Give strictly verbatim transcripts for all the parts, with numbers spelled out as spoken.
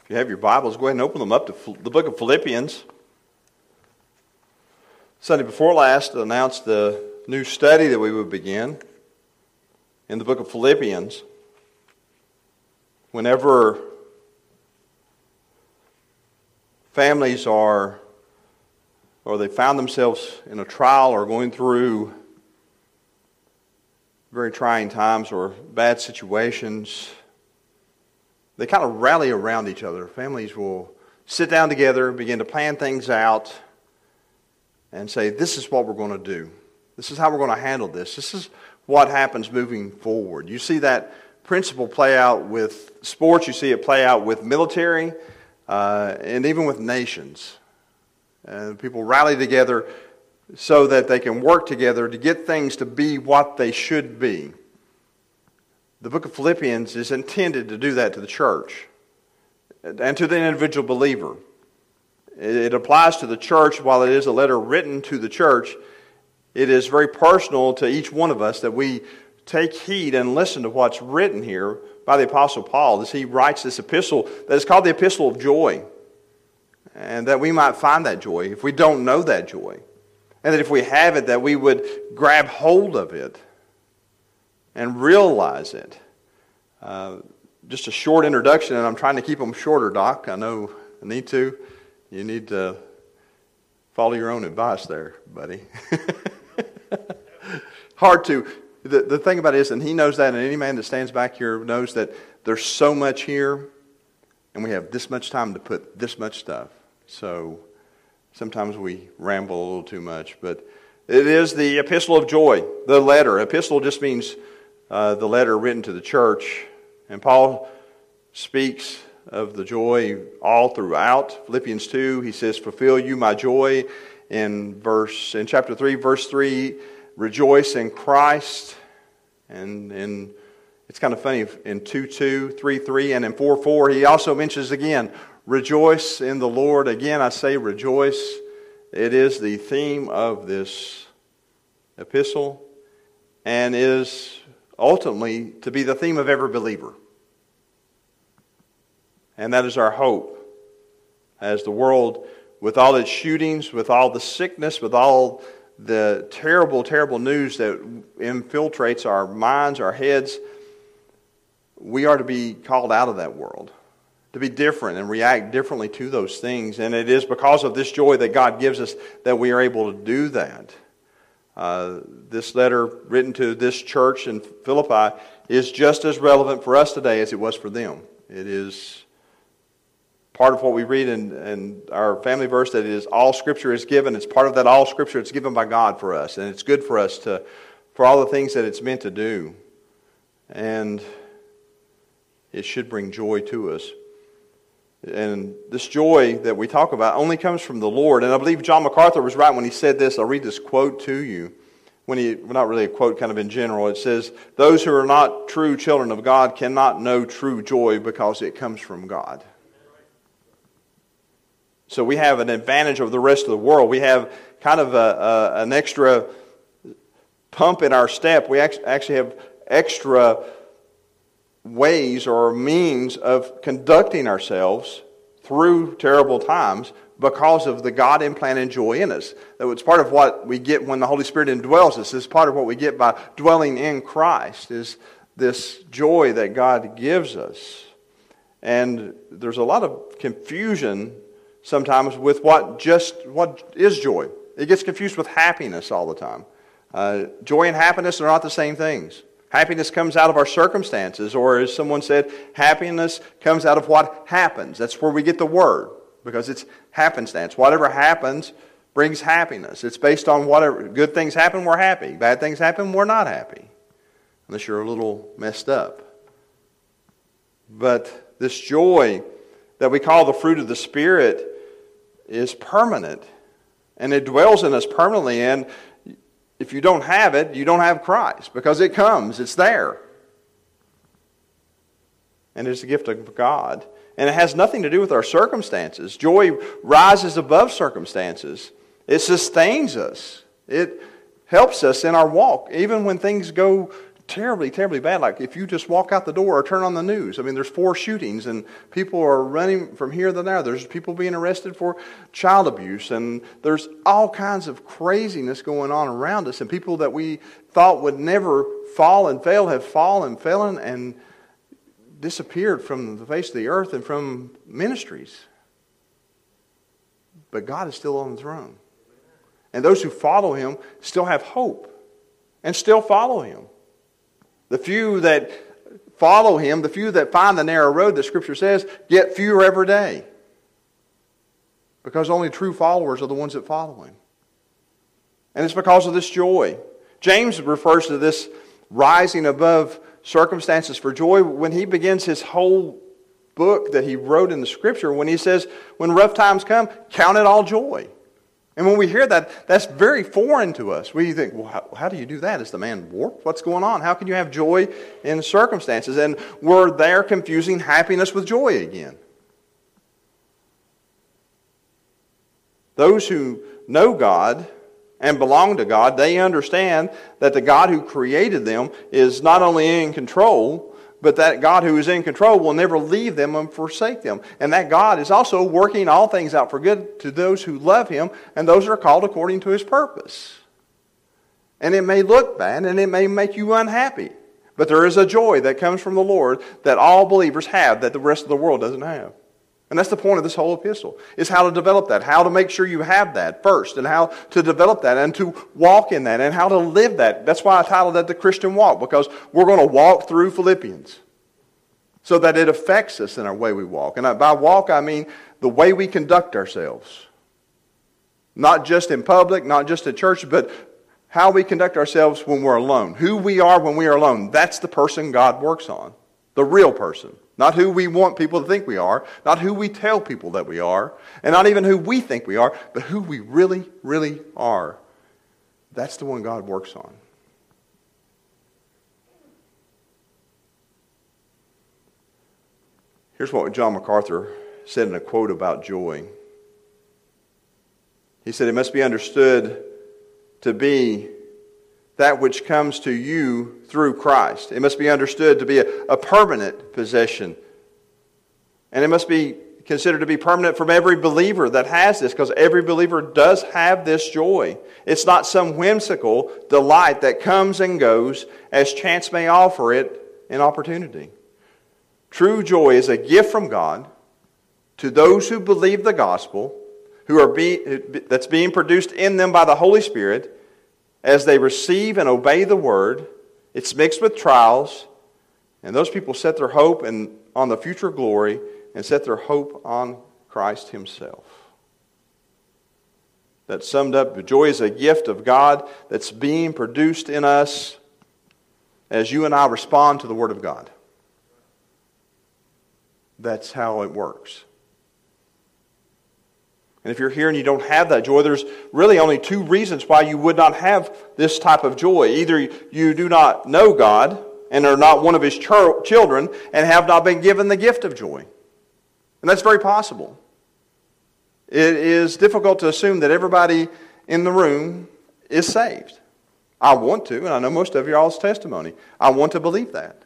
If you have your Bibles, go ahead and open them up to the book of Philippians. Sunday before last, I announced the new study that we would begin in the book of Philippians. Whenever families are, or they found themselves in a trial or going through very trying times or bad situations, they kind of rally around each other. Families will sit down together, begin to plan things out, and say, this is what we're going to do. This is how we're going to handle this. This is what happens moving forward. You see that principle play out with sports. You see it play out with military, uh, and even with nations. Uh, people rally together so that they can work together to get things to be what they should be. The book of Philippians is intended to do that to the church and to the individual believer. It applies to the church. While it is a letter written to the church, it is very personal to each one of us that we take heed and listen to what's written here by the Apostle Paul as he writes this epistle that is called the Epistle of Joy, and that we might find that joy if we don't know that joy, and that if we have it, that we would grab hold of it and realize it. Uh, just a short introduction, and I'm trying to keep them shorter, Doc. I know I need to. You need to follow your own advice there, buddy. Hard to. The, the thing about it is, and he knows that, and any man that stands back here knows that there's so much here, and we have this much time to put this much stuff. So sometimes we ramble a little too much, but it is the Epistle of Joy, the letter. Epistle just means uh, the letter written to the church, and Paul speaks of the joy all throughout. Philippians two, he says, fulfill you my joy. In verse in chapter three, verse three, rejoice in Christ. And in it's kind of funny, in two two, three three, and in four four, he also mentions again, rejoice in the Lord. Again, I say rejoice. It is the theme of this epistle, and is ultimately to be the theme of every believer. And that is our hope. As the world, with all its shootings, with all the sickness, with all the terrible, terrible news that infiltrates our minds, our heads, we are to be called out of that world, to be different and react differently to those things. And it is because of this joy that God gives us that we are able to do that. Uh, this letter written to this church in Philippi is just as relevant for us today as it was for them. It is part of what we read in, in our family verse, that it is all Scripture is given. It's part of that all Scripture. It's given by God for us, and it's good for us to, for all the things that it's meant to do. And it should bring joy to us. And this joy that we talk about only comes from the Lord. And I believe John MacArthur was right when he said this. I'll read this quote to you. When he, well, not really a quote, kind of in general. It says, those who are not true children of God cannot know true joy because it comes from God. So we have an advantage over the rest of the world. We have kind of a, a, an extra pump in our step. We actually have extra ways or means of conducting ourselves through terrible times because of the God-implanted joy in us. It's part of what we get when the Holy Spirit indwells us. It's part of what we get by dwelling in Christ, is this joy that God gives us. And there's a lot of confusion sometimes with what just what is joy. It gets confused with happiness all the time. Uh, joy and happiness are not the same things. Happiness comes out of our circumstances, or as someone said, happiness comes out of what happens. That's where we get the word, because it's happenstance. Whatever happens brings happiness. It's based on whatever good things happen, we're happy. Bad things happen, we're not happy, unless you're a little messed up. But this joy that we call the fruit of the Spirit is permanent, and it dwells in us permanently. And if you don't have it, you don't have Christ, because it comes, it's there. And it's a gift of God. And it has nothing to do with our circumstances. Joy rises above circumstances. It sustains us. It helps us in our walk. Even when things go terribly, terribly bad. Like if you just walk out the door or turn on the news, I mean, there's four shootings and people are running from here to there. There's people being arrested for child abuse, and there's all kinds of craziness going on around us. And people that we thought would never fall and fail have fallen, fallen, and disappeared from the face of the earth and from ministries. But God is still on the throne. And those who follow Him still have hope and still follow Him. The few that follow Him, the few that find the narrow road, the Scripture says, get fewer every day. Because only true followers are the ones that follow Him. And it's because of this joy. James refers to this rising above circumstances for joy when he begins his whole book that he wrote in the Scripture, when he says, when rough times come, count it all joy. And when we hear that, that's very foreign to us. We think, well, how, how do you do that? Is the man warped? What's going on? How can you have joy in circumstances? And we're there confusing happiness with joy again. Those who know God and belong to God, they understand that the God who created them is not only in control, but that God who is in control will never leave them and forsake them. And that God is also working all things out for good to those who love Him and those who are called according to His purpose. And it may look bad and it may make you unhappy, but there is a joy that comes from the Lord that all believers have that the rest of the world doesn't have. And that's the point of this whole epistle, is how to develop that, how to make sure you have that first, and how to develop that, and to walk in that, and how to live that. That's why I titled that The Christian Walk, because we're going to walk through Philippians so that it affects us in our way we walk. And by walk, I mean the way we conduct ourselves. Not just in public, not just at church, but how we conduct ourselves when we're alone. Who we are when we are alone. That's the person God works on. The real person. Not who we want people to think we are, not who we tell people that we are, and not even who we think we are, but who we really, really are. That's the one God works on. Here's what John MacArthur said in a quote about joy. He said, "It must be understood to be that which comes to you through Christ. It must be understood to be a, a permanent possession. And it must be considered to be permanent from every believer that has this, because every believer does have this joy. It's not some whimsical delight that comes and goes as chance may offer it an opportunity. True joy is a gift from God to those who believe the gospel, who are be, that's being produced in them by the Holy Spirit, as they receive and obey the Word. It's mixed with trials, and those people set their hope in, on the future glory and set their hope on Christ Himself." That summed up, joy is a gift of God that's being produced in us as you and I respond to the Word of God. That's how it works. And if you're here and you don't have that joy, there's really only two reasons why you would not have this type of joy. Either you do not know God and are not one of His ch- children and have not been given the gift of joy. And that's very possible. It is difficult to assume that everybody in the room is saved. I want to, and I know most of y'all's testimony. I want to believe that.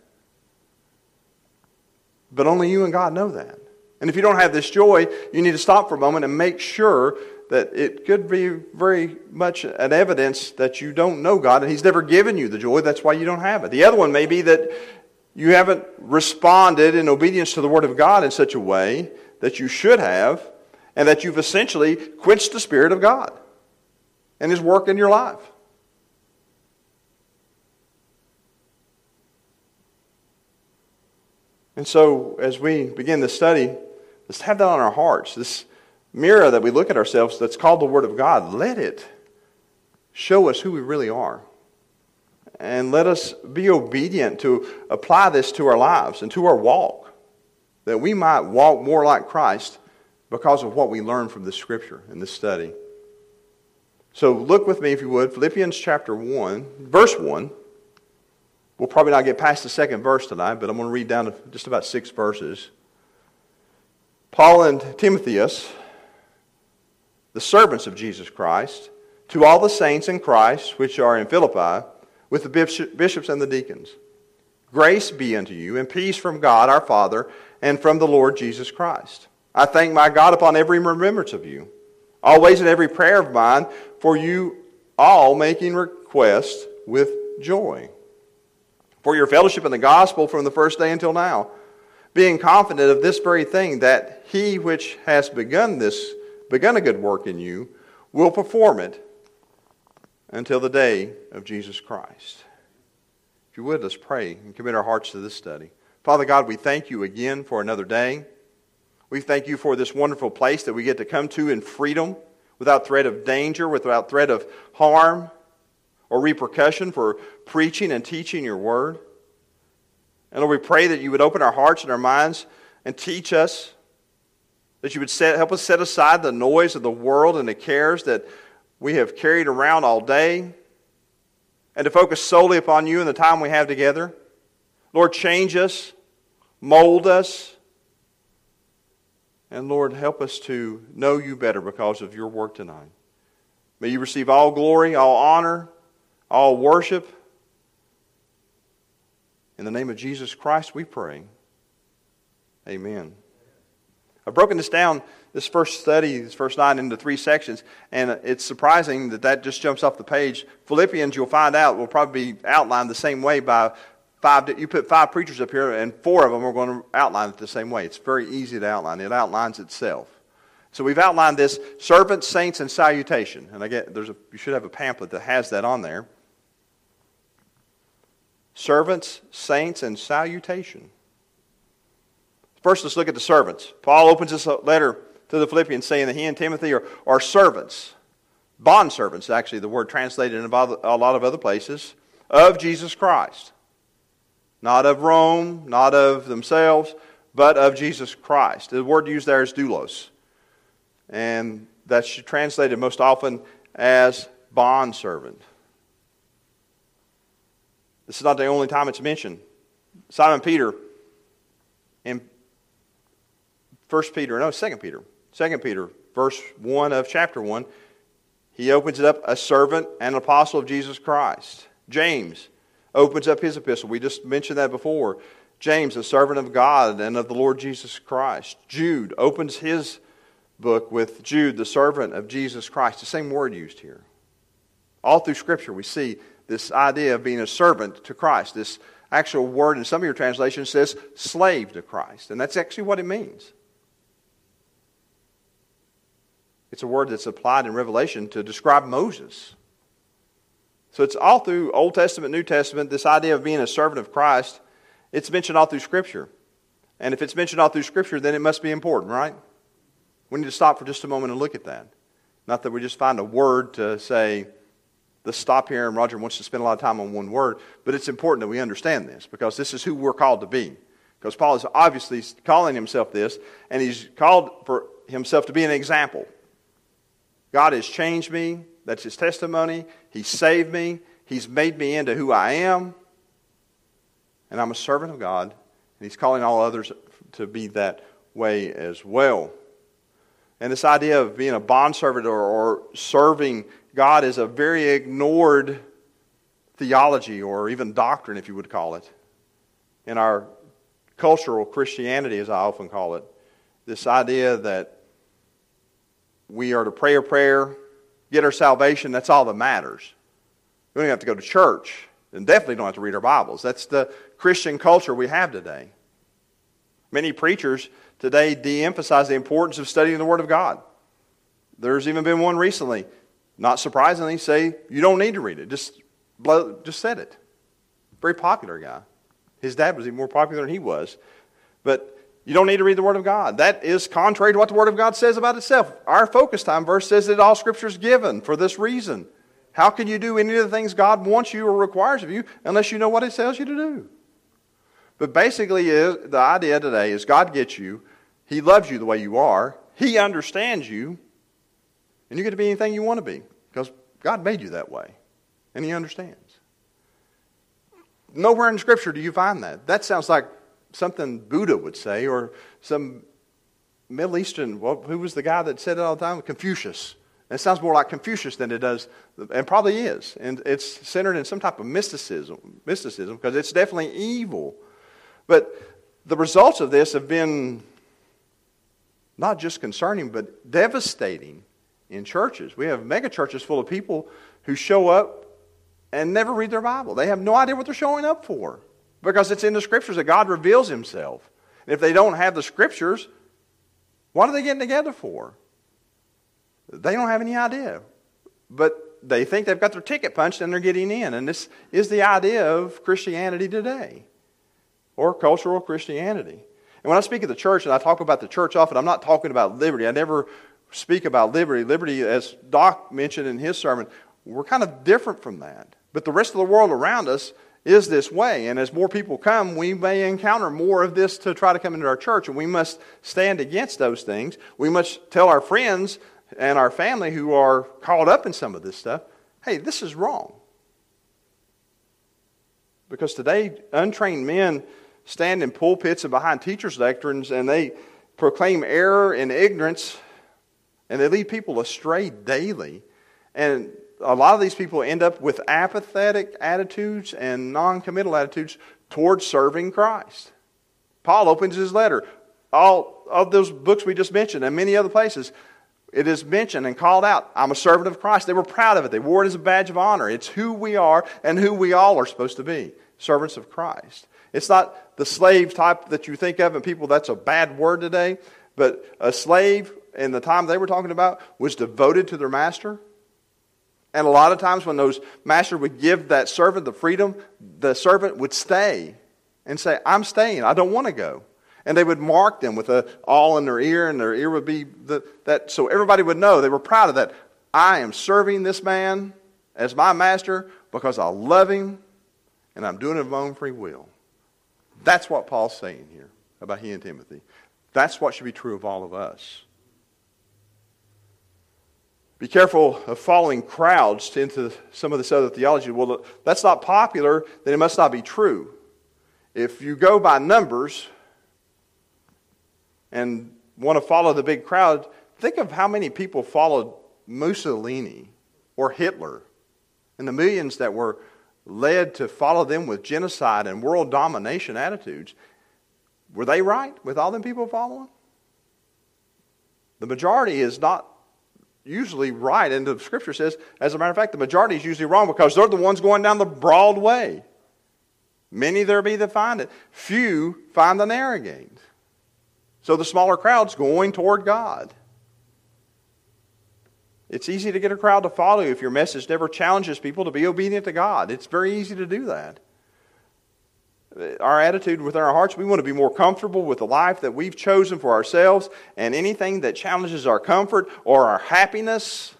But only you and God know that. And if you don't have this joy, you need to stop for a moment and make sure that it could be very much an evidence that you don't know God and He's never given you the joy. That's why you don't have it. The other one may be that you haven't responded in obedience to the Word of God in such a way that you should have, and that you've essentially quenched the Spirit of God and His work in your life. And so, as we begin this study, let's have that on our hearts. This mirror that we look at ourselves that's called the Word of God, let it show us who we really are. And let us be obedient to apply this to our lives and to our walk, that we might walk more like Christ because of what we learn from this Scripture in this study. So look with me, if you would, Philippians chapter one, verse one. We'll probably not get past the second verse tonight, but I'm going to read down to just about six verses. Paul and Timotheus, the servants of Jesus Christ, to all the saints in Christ which are in Philippi, with the bishops and the deacons. Grace be unto you, and peace from God our Father, and from the Lord Jesus Christ. I thank my God upon every remembrance of you, always in every prayer of mine, for you all making request with joy, for your fellowship in the gospel from the first day until now, being confident of this very thing, that he which has begun this, begun a good work in you, will perform it until the day of Jesus Christ. If you would, let's pray and commit our hearts to this study. Father God, we thank you again for another day. We thank you for this wonderful place that we get to come to in freedom, without threat of danger, without threat of harm or repercussion for preaching and teaching your word. And Lord, we pray that you would open our hearts and our minds and teach us, that you would set, help us set aside the noise of the world and the cares that we have carried around all day, and to focus solely upon you and the time we have together. Lord, change us, mold us, and Lord, help us to know you better because of your work tonight. May you receive all glory, all honor, all worship. In the name of Jesus Christ we pray. Amen. I've broken this down, this first study, this first nine, into three sections, and it's surprising that that just jumps off the page. Philippians, you'll find out, will probably be outlined the same way by five. You put five preachers up here, and four of them are going to outline it the same way. It's very easy to outline. It outlines itself. So we've outlined this: servants, saints, and salutation. And I get there's a you should have a pamphlet that has that on there. Servants, saints, and salutation. First, let's look at the servants. Paul opens this letter to the Philippians saying that he and Timothy are, are servants, bondservants, actually, the word translated in a lot of other places, of Jesus Christ. Not of Rome, not of themselves, but of Jesus Christ. The word used there is doulos. And that's translated most often as bondservant. This is not the only time it's mentioned. Simon Peter, in First Peter, no, Second Peter. Second Peter, verse one of chapter one, he opens it up, a servant and an apostle of Jesus Christ. James opens up his epistle. We just mentioned that before. James, a servant of God and of the Lord Jesus Christ. Jude opens his book with Jude, the servant of Jesus Christ. The same word used here. All through Scripture we see this idea of being a servant to Christ. This actual word in some of your translations says slave to Christ. And that's actually what it means. It's a word that's applied in Revelation to describe Moses. So it's all through Old Testament, New Testament, this idea of being a servant of Christ. It's mentioned all through Scripture. And if it's mentioned all through Scripture, then it must be important, right? We need to stop for just a moment and look at that. Not that we just find a word to say, let's stop here, and Roger wants to spend a lot of time on one word, but it's important that we understand this, because this is who we're called to be. Because Paul is obviously calling himself this, and he's called for himself to be an example. God has changed me. That's his testimony. He's saved me. He's made me into who I am. And I'm a servant of God. And he's calling all others to be that way as well. And this idea of being a bondservant or, or serving God is a very ignored theology, or even doctrine, if you would call it, in our cultural Christianity, as I often call it. This idea that we are to pray a prayer, get our salvation, that's all that matters. We don't have to go to church, and definitely don't have to read our Bibles. That's the Christian culture we have today. Many preachers today de-emphasize the importance of studying the Word of God. There's even been one recently, not surprisingly, say you don't need to read it. Just, blow, just said it. Very popular guy. His dad was even more popular than he was. But you don't need to read the Word of God. That is contrary to what the Word of God says about itself. Our focus time verse says that all Scripture is given for this reason. How can you do any of the things God wants you or requires of you unless you know what it tells you to do? But basically, the idea today is God gets you. He loves you the way you are. He understands you. And you get to be anything you want to be, because God made you that way. And He understands. Nowhere in Scripture do you find that. That sounds like something Buddha would say, or some Middle Eastern, well, who was the guy that said it all the time? Confucius. And it sounds more like Confucius than it does, and probably is. And it's centered in some type of mysticism, mysticism, because it's definitely evil. But the results of this have been not just concerning, but devastating in churches. We have mega churches full of people who show up and never read their Bible. They have no idea what they're showing up for, because it's in the Scriptures that God reveals Himself. And if they don't have the Scriptures, what are they getting together for? They don't have any idea. But they think they've got their ticket punched and they're getting in. And this is the idea of Christianity today, or cultural Christianity. And when I speak of the church, and I talk about the church often, I'm not talking about liberty. I never speak about liberty. Liberty, as Doc mentioned in his sermon, we're kind of different from that. But the rest of the world around us is this way. And as more people come, we may encounter more of this to try to come into our church. And we must stand against those things. We must tell our friends and our family who are caught up in some of this stuff, hey, this is wrong. Because today, untrained men stand in pulpits and behind teachers' lecterns, and they proclaim error and ignorance, and they lead people astray daily. And a lot of these people end up with apathetic attitudes and non-committal attitudes towards serving Christ. Paul opens his letter. All of those books we just mentioned and many other places, it is mentioned and called out, I'm a servant of Christ. They were proud of it. They wore it as a badge of honor. It's who we are and who we all are supposed to be, servants of Christ. It's not the slave type that you think of, and people, that's a bad word today, but a slave in the time they were talking about was devoted to their master. And a lot of times when those masters would give that servant the freedom, the servant would stay and say, I'm staying, I don't want to go. And they would mark them with a awl in their ear, and their ear would be the, that, so everybody would know. They were proud of that. I am serving this man as my master because I love him, and I'm doing it of my own free will. That's what Paul's saying here about he and Timothy. That's what should be true of all of us. Be careful of following crowds into some of this other theology. Well, that's not popular, then it must not be true. If you go by numbers and want to follow the big crowd, think of how many people followed Mussolini or Hitler, and the millions that were led to follow them with genocide and world domination attitudes. Were they right with all them people following? The majority is not usually right, and the Scripture says, as a matter of fact, the majority is usually wrong because they're the ones going down the broad way. Many there be that find it. Few find the narrow gate. So the smaller crowd's going toward God. It's easy to get a crowd to follow you if your message never challenges people to be obedient to God. It's very easy to do that. Our attitude within our hearts, we want to be more comfortable with the life that we've chosen for ourselves, and anything that challenges our comfort or our happiness,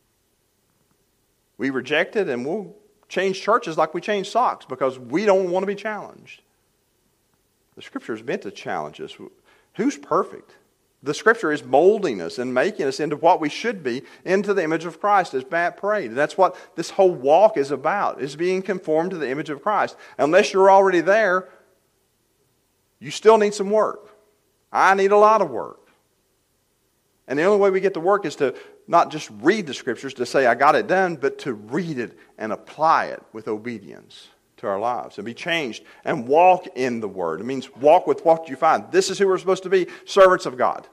we reject it, and we'll change churches like we change socks because we don't want to be challenged. The Scripture is meant to challenge us. Who's perfect? The Scripture is molding us and making us into what we should be, into the image of Christ, as Matt prayed. And that's what this whole walk is about, is being conformed to the image of Christ. Unless you're already there, you still need some work. I need a lot of work. And the only way we get to work is to not just read the Scriptures to say, I got it done, but to read it and apply it with obedience to our lives and be changed and walk in the Word. It means walk with what you find. This is who we're supposed to be, servants of God.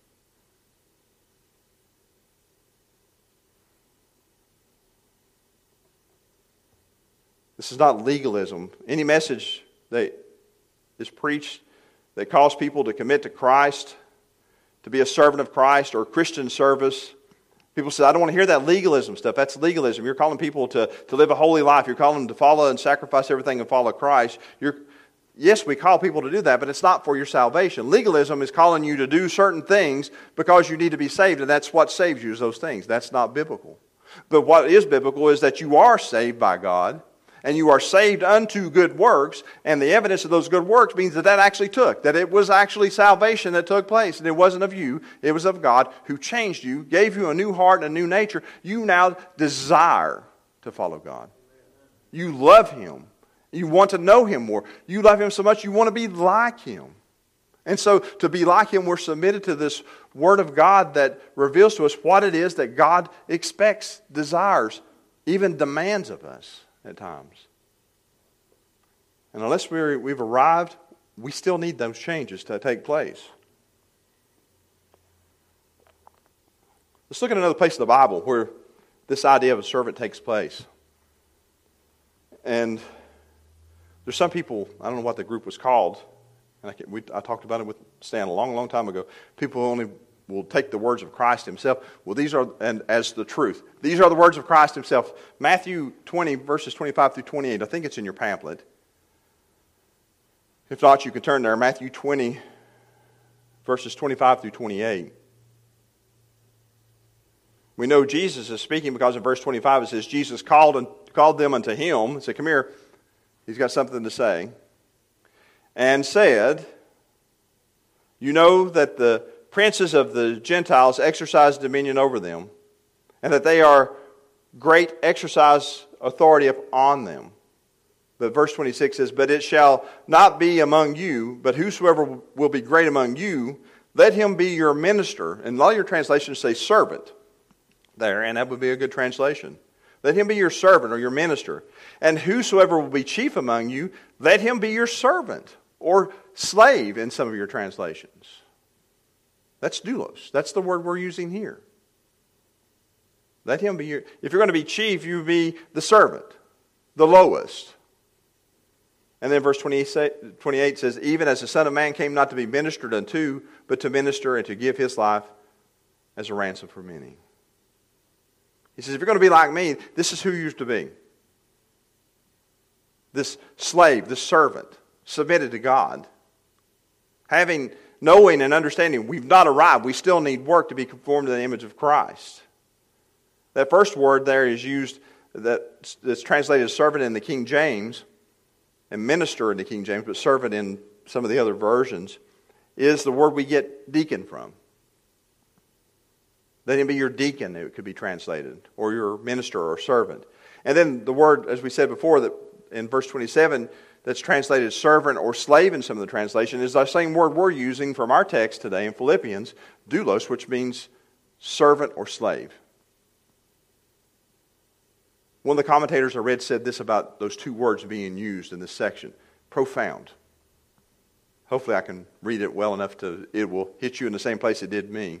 This is not legalism. Any message that is preached that calls people to commit to Christ, to be a servant of Christ or Christian service, people say, I don't want to hear that legalism stuff. That's legalism. You're calling people to, to live a holy life. You're calling them to follow and sacrifice everything and follow Christ. You're, yes, we call people to do that, but it's not for your salvation. Legalism is calling you to do certain things because you need to be saved, and that's what saves you is those things. That's not biblical. But what is biblical is that you are saved by God, and you are saved unto good works, and the evidence of those good works means that that actually took, that it was actually salvation that took place, and it wasn't of you, it was of God who changed you, gave you a new heart and a new nature. You now desire to follow God. You love Him. You want to know Him more. You love Him so much you want to be like Him. And so to be like Him, we're submitted to this Word of God that reveals to us what it is that God expects, desires, even demands of us at times. And unless we're, we've arrived, we still need those changes to take place. Let's look at another place in the Bible where this idea of a servant takes place. And there's some people, I don't know what the group was called, and I, can, we, I talked about it with Stan a long, long time ago. People who only will take the words of Christ Himself. Well, these are, and as the truth. These are the words of Christ Himself. Matthew twenty, verses twenty-five through twenty-eight. I think it's in your pamphlet. If not, you can turn there. Matthew twenty, verses twenty-five through twenty-eight. We know Jesus is speaking because in verse twenty-five it says, Jesus called and called them unto Him and said, come here, He's got something to say. And said, you know that the princes of the Gentiles exercise dominion over them, and that they are great exercise authority on them. But verse twenty-six says, but it shall not be among you, but whosoever will be great among you, let him be your minister. And a lot of your translations say servant there, and that would be a good translation. Let him be your servant or your minister. And whosoever will be chief among you, let him be your servant or slave in some of your translations. That's doulos. That's the word we're using here. Let him be your... If you're going to be chief, you be the servant, the lowest. And then verse twenty-eight says, even as the Son of Man came not to be ministered unto, but to minister and to give His life as a ransom for many. He says, if you're going to be like me, this is who you're to be. This slave, this servant, submitted to God. Having, knowing and understanding, we've not arrived. We still need work to be conformed to the image of Christ. That first word there is used, that, that's translated as servant in the King James, and minister in the King James, but servant in some of the other versions, is the word we get deacon from. Let him be your deacon, it could be translated, or your minister or servant. And then the word, as we said before, that in verse twenty-seven, that's translated servant or slave in some of the translation, is the same word we're using from our text today in Philippians, doulos, which means servant or slave. One of the commentators I read said this about those two words being used in this section. Profound. Hopefully I can read it well enough to it will hit you in the same place it did me.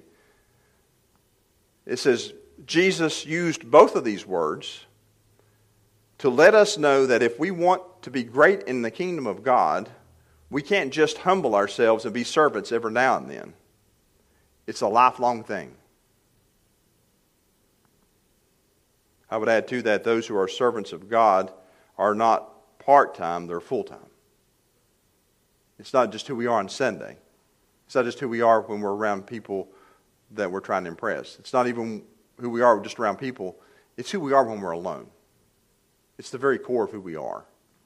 It says, Jesus used both of these words to let us know that if we want to be great in the kingdom of God, we can't just humble ourselves and be servants every now and then. It's a lifelong thing. I would add to that, those who are servants of God are not part-time, they're full-time. It's not just who we are on Sunday. It's not just who we are when we're around people that we're trying to impress. It's not even who we are just around people. It's who we are when we're alone. It's the very core of who we are.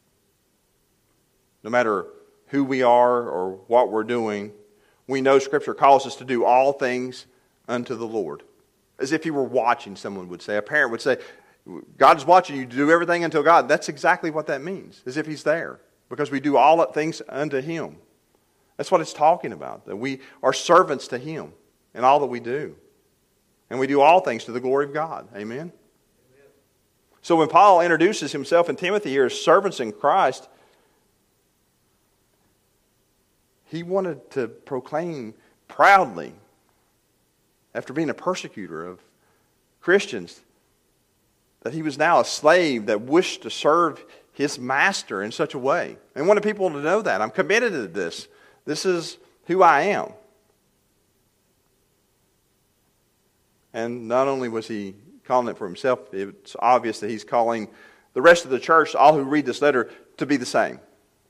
No matter who we are or what we're doing, we know Scripture calls us to do all things unto the Lord. As if He were watching, someone would say. A parent would say, God is watching you to do everything unto God. That's exactly what that means, as if He's there. Because we do all things unto Him. That's what it's talking about, that we are servants to Him in all that we do. And we do all things to the glory of God. Amen? Amen. So when Paul introduces himself and Timothy here as servants in Christ, he wanted to proclaim proudly, after being a persecutor of Christians, that he was now a slave that wished to serve his master in such a way. And wanted people to know that. I'm committed to this. This is who I am. And not only was he calling it for himself, it's obvious that he's calling the rest of the church, all who read this letter, to be the same.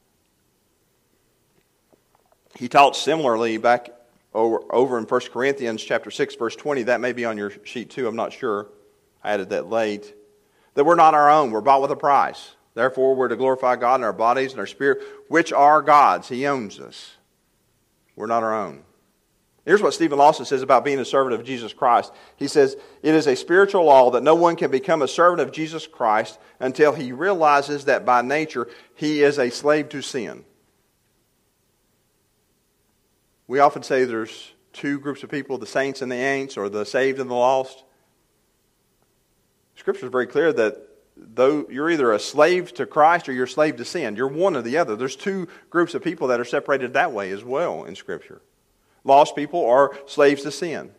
He taught similarly back over, over in First Corinthians chapter six, verse twenty. That may be on your sheet too, I'm not sure. I added that late. That we're not our own, we're bought with a price. Therefore, we're to glorify God in our bodies and our spirit, which are God's. He owns us. We're not our own. Here's what Stephen Lawson says about being a servant of Jesus Christ. He says, it is a spiritual law that no one can become a servant of Jesus Christ until he realizes that by nature he is a slave to sin. We often say there's two groups of people, the saints and the ain'ts, or the saved and the lost. Scripture is very clear that though you're either a slave to Christ or you're a slave to sin. You're one or the other. There's two groups of people that are separated that way as well in Scripture. Lost people are slaves to sin.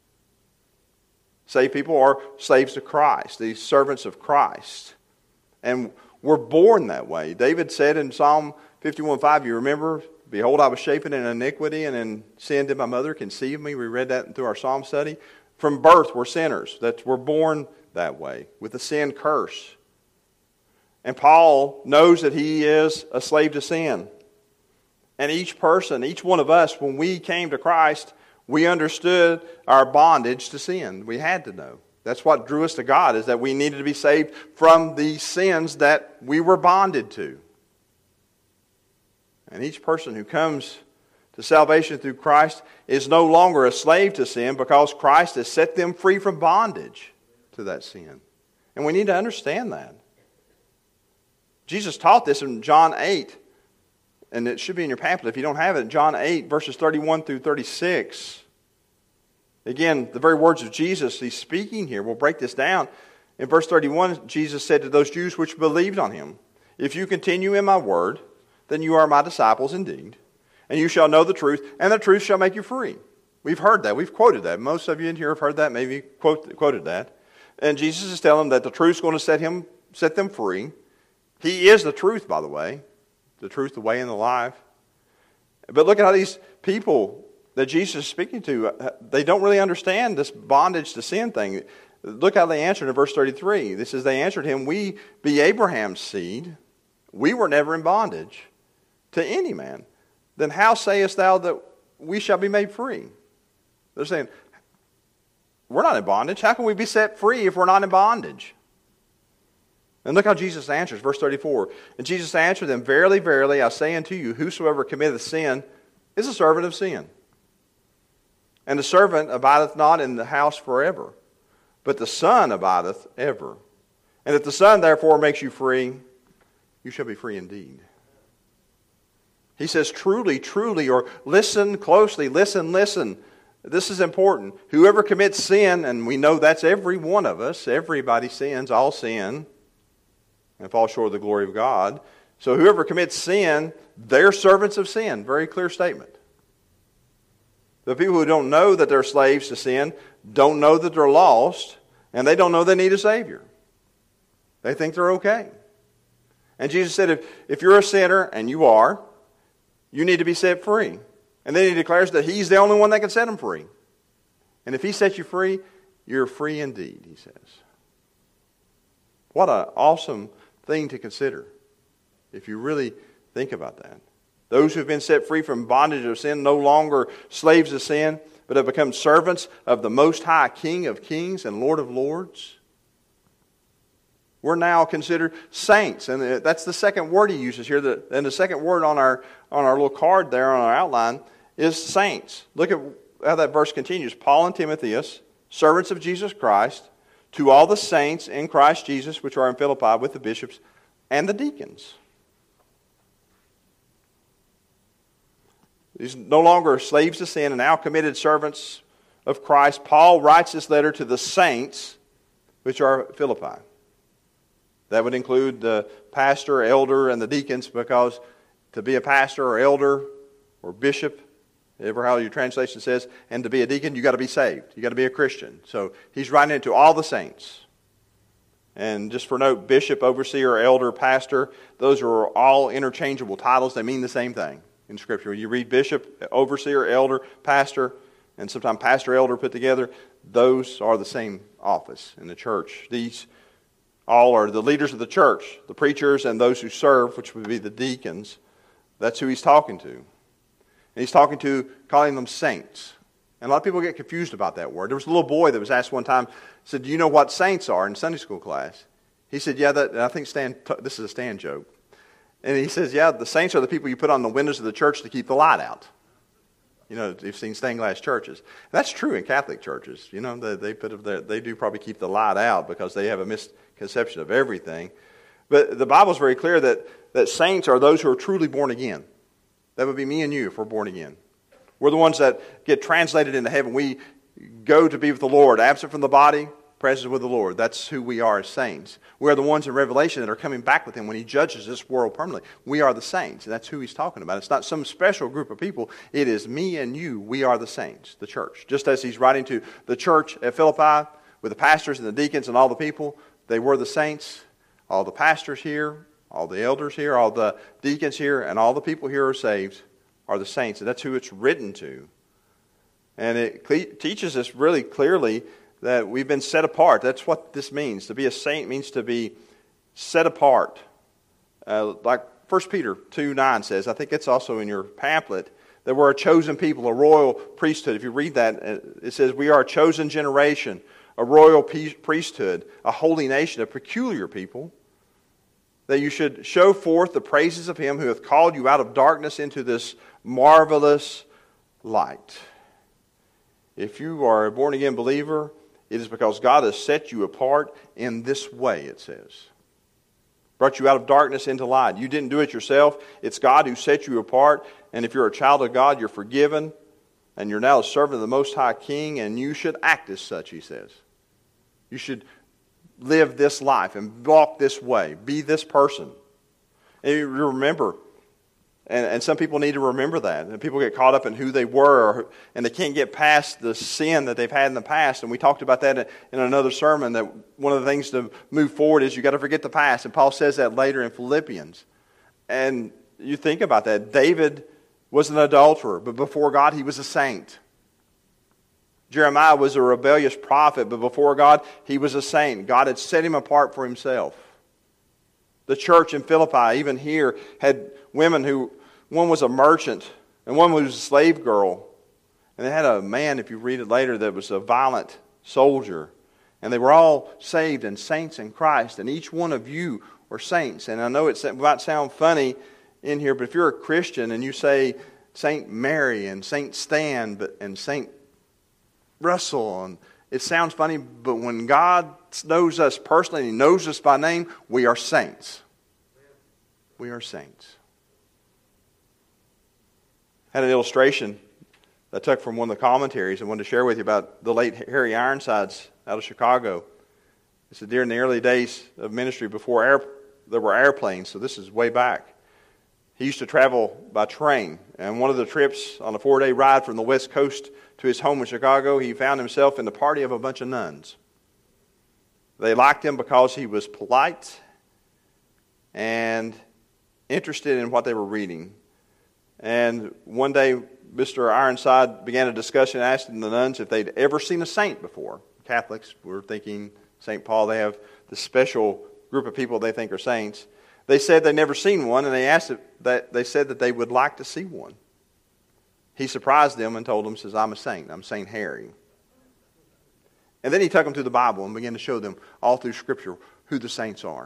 Saved people are slaves to Christ, these servants of Christ. And we're born that way. David said in Psalm fifty-one five, you remember, behold, I was shapen in iniquity, and in sin did my mother conceive me. We read that through our Psalm study. From birth, we're sinners. That we're born that way, with a sin curse. And Paul knows that he is a slave to sin. And each person, each one of us, when we came to Christ, we understood our bondage to sin. We had to know. That's what drew us to God, is that we needed to be saved from the sins that we were bonded to. And each person who comes to salvation through Christ is no longer a slave to sin, because Christ has set them free from bondage to that sin. And we need to understand that. Jesus taught this in John eight, and it should be in your pamphlet if you don't have it. John eight, verses thirty-one through thirty-six. Again, the very words of Jesus he's speaking here. We'll break this down. In verse thirty-one, Jesus said to those Jews which believed on him, if you continue in my word, then you are my disciples indeed, and you shall know the truth, and the truth shall make you free. We've heard that. We've quoted that. Most of you in here have heard that, maybe quote, quoted that. And Jesus is telling them that the truth is going to set him, set them free. He is the truth, by the way. The truth, the way, and the life. But look at how these people that Jesus is speaking to, they don't really understand this bondage to sin thing. Look how they answered in verse thirty-three. This is, they answered him, we be Abraham's seed. We were never in bondage to any man. Then how sayest thou that we shall be made free? They're saying, we're not in bondage. How can we be set free if we're not in bondage? And look how Jesus answers, verse thirty-four. And Jesus answered them, verily, verily, I say unto you, whosoever committeth sin is a servant of sin. And the servant abideth not in the house forever, but the Son abideth ever. And if the Son therefore makes you free, you shall be free indeed. He says, truly, truly, or listen closely, listen, listen. This is important. Whoever commits sin, and we know that's every one of us, everybody sins, all sin, and fall short of the glory of God. So whoever commits sin, they're servants of sin. Very clear statement. The people who don't know that they're slaves to sin don't know that they're lost, and they don't know they need a Savior. They think they're okay. And Jesus said, if, if you're a sinner, and you are, you need to be set free. And then he declares that he's the only one that can set them free. And if he sets you free, you're free indeed, he says. What an awesome thing to consider if you really think about that. Those who have been set free from bondage of sin, no longer slaves of sin, but have become servants of the Most High King of Kings and Lord of Lords. We're now considered saints. And that's the second word he uses here. And the second word on our, on our little card there on our outline is saints. Look at how that verse continues. Paul and Timotheus, servants of Jesus Christ, to all the saints in Christ Jesus, which are in Philippi, with the bishops and the deacons. These no longer slaves to sin and now committed servants of Christ. Paul writes this letter to the saints, which are at Philippi. That would include the pastor, elder, and the deacons, because to be a pastor or elder or bishop, ever how your translation says, and to be a deacon, you've got to be saved. You've got to be a Christian. So he's writing it to all the saints. And just for note, bishop, overseer, elder, pastor, those are all interchangeable titles. They mean the same thing in Scripture. When you read bishop, overseer, elder, pastor, and sometimes pastor, elder put together, those are the same office in the church. These all are the leaders of the church, the preachers and those who serve, which would be the deacons. That's who he's talking to. And he's talking to, calling them saints. And a lot of people get confused about that word. There was a little boy that was asked one time, said, do you know what saints are in Sunday school class? He said, yeah, that, and I think Stan, this is a Stan joke. And he says, yeah, the saints are the people you put on the windows of the church to keep the light out. You know, you've seen stained glass churches. And that's true in Catholic churches. You know, they, they, put, they do probably keep the light out because they have a misconception of everything. But the Bible's very clear that, that saints are those who are truly born again. That would be me and you if we're born again. We're the ones that get translated into heaven. We go to be with the Lord, absent from the body, present with the Lord. That's who we are as saints. We are the ones in Revelation that are coming back with Him when He judges this world permanently. We are the saints, and that's who He's talking about. It's not some special group of people. It is me and you. We are the saints, the church. Just as He's writing to the church at Philippi with the pastors and the deacons and all the people, they were the saints. All the pastors here, all the elders here, all the deacons here, and all the people here are saved are the saints, and that's who it's written to. And it cle- teaches us really clearly that we've been set apart. That's what this means. To be a saint means to be set apart. Uh, like First Peter two nine says, I think it's also in your pamphlet, that we're a chosen people, a royal priesthood. If you read that, it says we are a chosen generation, a royal priesthood, a holy nation, a peculiar people, that you should show forth the praises of Him who hath called you out of darkness into this marvelous light. If you are a born-again believer, it is because God has set you apart in this way, it says. Brought you out of darkness into light. You didn't do it yourself. It's God who set you apart. And if you're a child of God, you're forgiven. And you're now a servant of the Most High King. And you should act as such, He says. You should live this life and walk this way. Be this person. And you remember, and, and some people need to remember that. And people get caught up in who they were, and they can't get past the sin that they've had in the past. And we talked about that in another sermon, that one of the things to move forward is you've got to forget the past. And Paul says that later in Philippians. And you think about that. David was an adulterer, but before God he was a saint. Jeremiah was a rebellious prophet, but before God, he was a saint. God had set him apart for Himself. The church in Philippi, even here, had women who, one was a merchant, and one was a slave girl. And they had a man, if you read it later, that was a violent soldier. And they were all saved and saints in Christ, and each one of you are saints. And I know it might sound funny in here, but if you're a Christian and you say Saint Mary and Saint Stan and Saint Russell, and it sounds funny, but when God knows us personally and He knows us by name, we are saints. We are saints. I had an illustration that I took from one of the commentaries I wanted to share with you about the late Harry Ironsides out of Chicago. It said during the early days of ministry, before air, there were airplanes, so this is way back. He used to travel by train, and one of the trips on a four-day ride from the West Coast to his home in Chicago, he found himself in the party of a bunch of nuns. They liked him because he was polite and interested in what they were reading. And one day, Mister Ironside began a discussion asking the nuns if they'd ever seen a saint before. Catholics were thinking Saint Paul, they have this special group of people they think are saints. They said they'd never seen one, and they asked if that they said that they would like to see one. He surprised them and told them, says, I'm a saint. I'm Saint Harry. And then he took them through the Bible and began to show them all through Scripture who the saints are.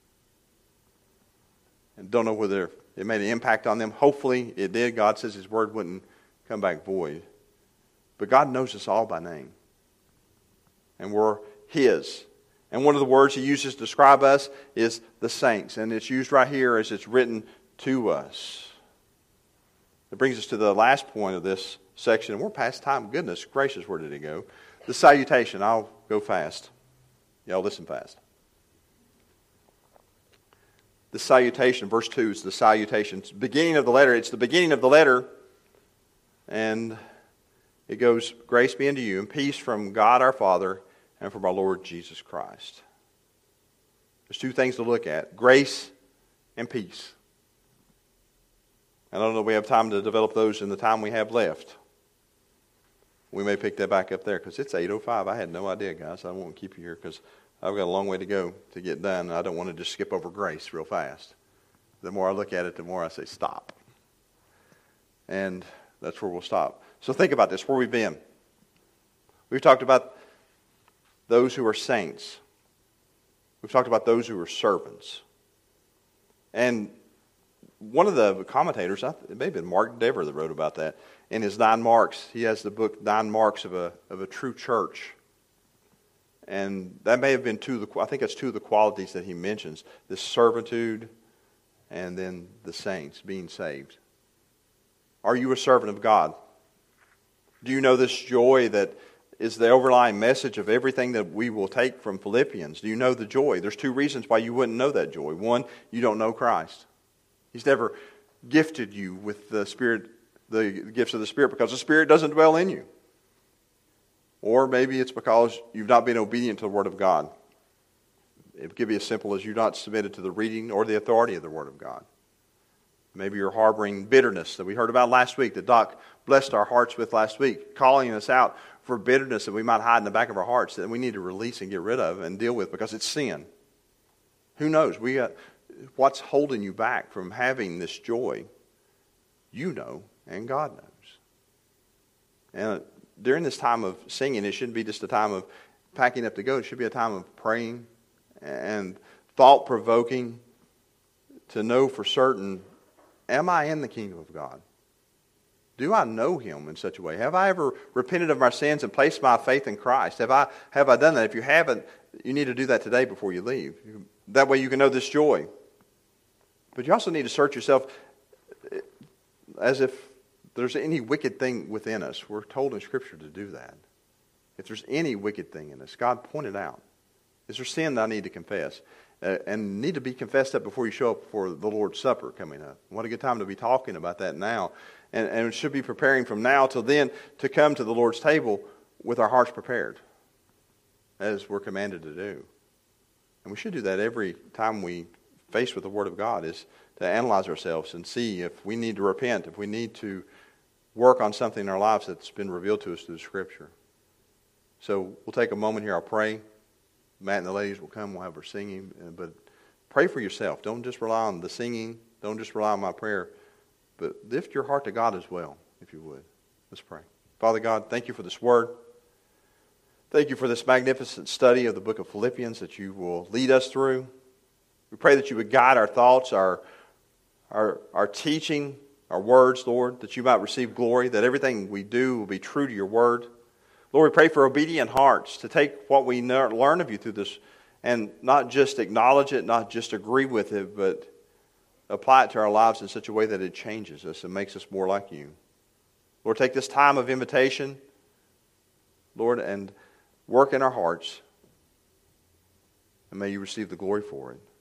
And don't know whether it made an impact on them. Hopefully it did. God says His Word wouldn't come back void. But God knows us all by name. And we're His. And one of the words He uses to describe us is the saints. And it's used right here as it's written to us. It brings us to the last point of this section. And we're past time. Goodness gracious, where did it go? The salutation. I'll go fast. Y'all listen fast. The salutation, verse two is the salutation. It's the beginning of the letter. It's the beginning of the letter. And it goes, grace be unto you and peace from God our Father and from our Lord Jesus Christ. There's two things to look at. Grace and peace. I don't know if we have time to develop those in the time we have left. We may pick that back up there because it's eight oh five. I had no idea, guys. I won't keep you here because I've got a long way to go to get done. I don't want to just skip over grace real fast. The more I look at it, the more I say stop. And that's where we'll stop. So think about this, where we've been. We've talked about those who are saints. We've talked about those who are servants. And one of the commentators, it may have been Mark Dever that wrote about that, in his Nine Marks. He has the book Nine Marks of a of a True Church. And that may have been two of the, I think it's two of the qualities that he mentions, this servitude and then the saints being saved. Are you a servant of God? Do you know this joy that is the overlying message of everything that we will take from Philippians? Do you know the joy? There's two reasons why you wouldn't know that joy. One, you don't know Christ. He's never gifted you with the Spirit, the gifts of the Spirit, because the Spirit doesn't dwell in you. Or maybe it's because you've not been obedient to the Word of God. It could be as simple as you've not submitted to the reading or the authority of the Word of God. Maybe you're harboring bitterness that we heard about last week, that Doc blessed our hearts with last week, calling us out for bitterness that we might hide in the back of our hearts that we need to release and get rid of and deal with because it's sin. Who knows? We got, what's holding you back from having this joy? You know, and God knows. And during this time of singing, it shouldn't be just a time of packing up to go. It should be a time of praying and thought-provoking to know for certain, am I in the kingdom of God? Do I know Him in such a way? Have I ever repented of my sins and placed my faith in Christ? Have I have I done that? If you haven't, you need to do that today before you leave. That way you can know this joy. But you also need to search yourself as if there's any wicked thing within us. We're told in Scripture to do that. If there's any wicked thing in us, God pointed out. Is there sin that I need to confess? Uh, and need to be confessed up before you show up for the Lord's Supper coming up. What a good time to be talking about that now. And, and we should be preparing from now till then to come to the Lord's table with our hearts prepared, as we're commanded to do. And we should do that every time we face with the Word of God, is to analyze ourselves and see if we need to repent, if we need to work on something in our lives that's been revealed to us through the Scripture. So we'll take a moment here. I'll pray. Matt and the ladies will come. We'll have our singing. But pray for yourself. Don't just rely on the singing. Don't just rely on my prayer. But lift your heart to God as well, if you would. Let's pray. Father God, thank you for this word. Thank you for this magnificent study of the book of Philippians that you will lead us through. We pray that you would guide our thoughts, our, our, our teaching, our words, Lord, that you might receive glory, that everything we do will be true to your word. Lord, we pray for obedient hearts to take what we learn of you through this and not just acknowledge it, not just agree with it, but apply it to our lives in such a way that it changes us and makes us more like you. Lord, take this time of invitation, Lord, and work in our hearts, and may you receive the glory for it.